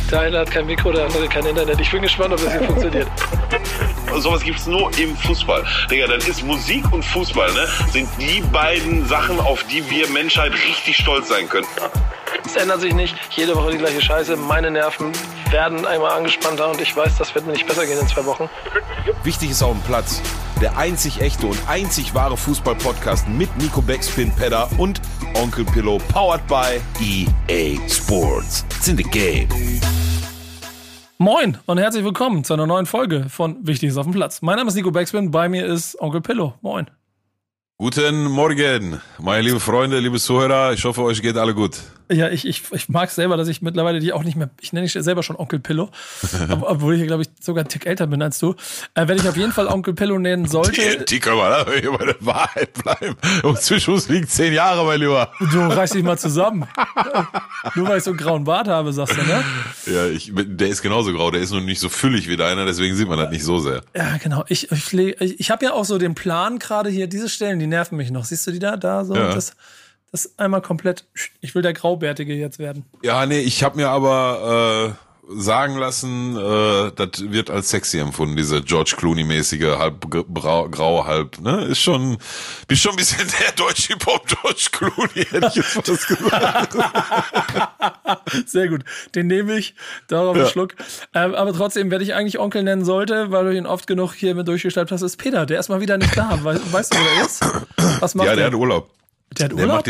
Der eine hat kein Mikro, der andere kein Internet. Ich bin gespannt, ob das hier funktioniert. Sowas gibt's nur im Fußball. Digga, dann ist Musik und Fußball, ne, sind die beiden Sachen, auf die wir Menschheit richtig stolz sein können. Es ändert sich nicht. Jede Woche die gleiche Scheiße. Meine Nerven werden einmal angespannter und ich weiß, das wird mir nicht besser gehen in 2 Wochen. Wichtig ist auf dem Platz. Der einzig echte und einzig wahre Fußball-Podcast mit Nico Backspin Pedder und Onkel Pillow, powered by EA Sports. It's in the game. Moin und herzlich willkommen zu einer neuen Folge von Wichtig ist auf dem Platz. Mein Name ist Nico Backspin, bei mir ist Onkel Pillow. Moin. Guten Morgen, meine lieben Freunde, liebe Zuhörer. Ich hoffe, euch geht alle gut. Ja, ich mag es selber, dass ich mittlerweile die auch nicht mehr, ich nenne dich selber schon Onkel Pillow, obwohl ich, glaube ich, sogar einen Tick älter bin als du. Wenn ich auf jeden Fall Onkel Pillow nennen sollte... Die können wir hier bei der Wahrheit bleiben. Und zwischen uns liegen 10 Jahre, mein Lieber. Du reiß dich mal zusammen. Nur weil ich so einen grauen Bart habe, sagst du, ne? Ja, der ist genauso grau, der ist nur nicht so füllig wie deiner, deswegen sieht man das nicht so sehr. Ja, genau. Ich habe ja auch so den Plan, gerade hier, diese Stellen, die nerven mich noch. Siehst du die da so? Ja. Das einmal komplett, ich will der Graubärtige jetzt werden. Ja, nee, ich habe mir aber sagen lassen, das wird als sexy empfunden, diese George Clooney-mäßige, halb grau, halb, ne? Bist schon ein bisschen der deutsche Hip-Hop George Clooney, hätte ich jetzt fast gesagt. Sehr gut, den nehme ich, darauf einen Schluck. Aber trotzdem, wer dich eigentlich Onkel nennen sollte, weil du ihn oft genug hier mit durchgestellt hast, ist Peter, der ist mal wieder nicht da. Weißt du, wo er ist? Was macht Ja, der hat Urlaub. Der hat Urlaub?